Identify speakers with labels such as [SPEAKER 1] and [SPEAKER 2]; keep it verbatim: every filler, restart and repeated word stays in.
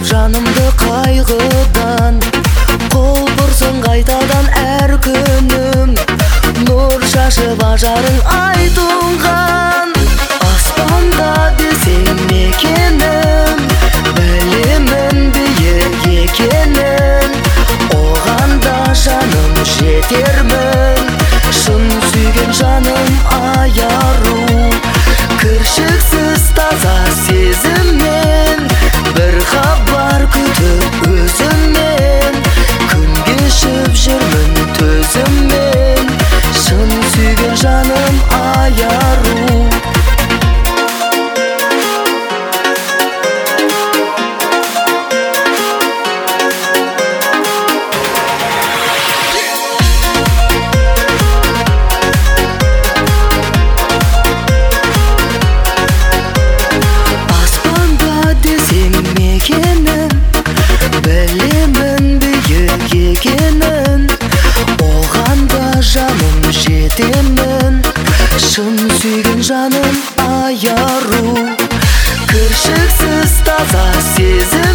[SPEAKER 1] арылтып жанымды қайғыдан, құлпырсын қайтадан әр күнім, нұр шашып ажарың ай туған. Аспанда десең мекенім, білемін биік екенін, оған да жаным жетермін. Шын сүйген жаным аяру, кіршіксіз таза сезіммен, бір хабар күтіп өзіммен, күн кешіп жүрмін төзіммен. Шын сүйген жаным аяру. Білемін биік екенін, оған да жаным жетемін. Шын сүйген жаным аяру, кіршіксіз таза сезім